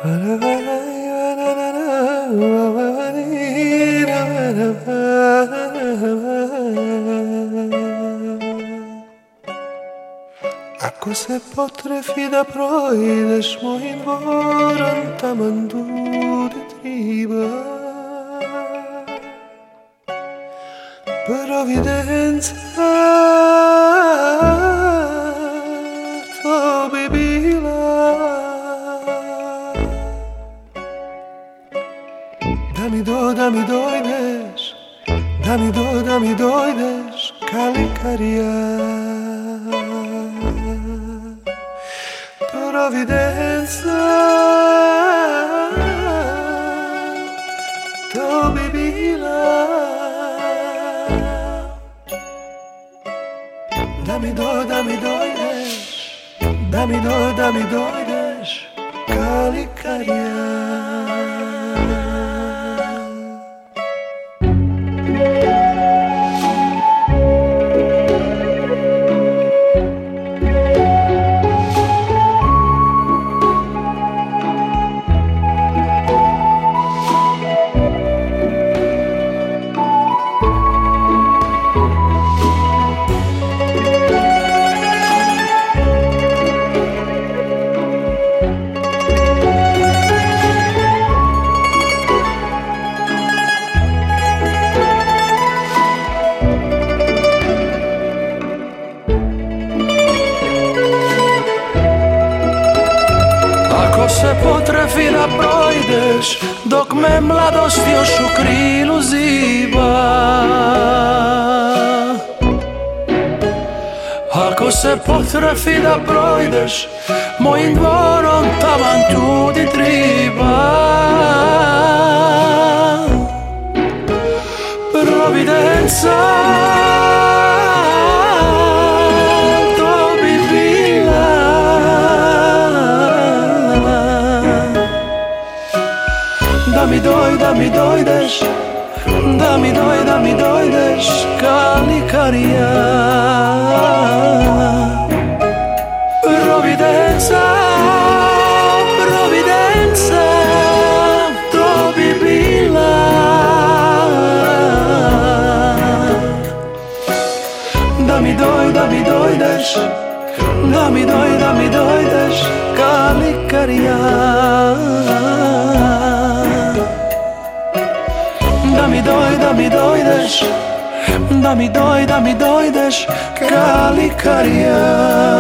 Ako se potrefi da projdeš mojim dvorom, taman dudi triba. Providenca, to bi bila. Da mi dojdeš, da mi dojdeš, Kalikarija. Providenca, to bi bila. Da mi dojdeš, da mi dojdeš, Kalikarija. Ako se potrefi da projdeš, dok me mladost još u krilu ziba. Ako se potrefi da projdeš, mojim dvorom taman tudi triba. Providenca, da mi dojdeš, da mi dojdeš, Kalikarija. Providenca, providenca, to bi bila. Da mi dojdeš, da mi dojdeš, Kalikarija. Da mi dojdeš, da mi dojdeš, Kalikarija.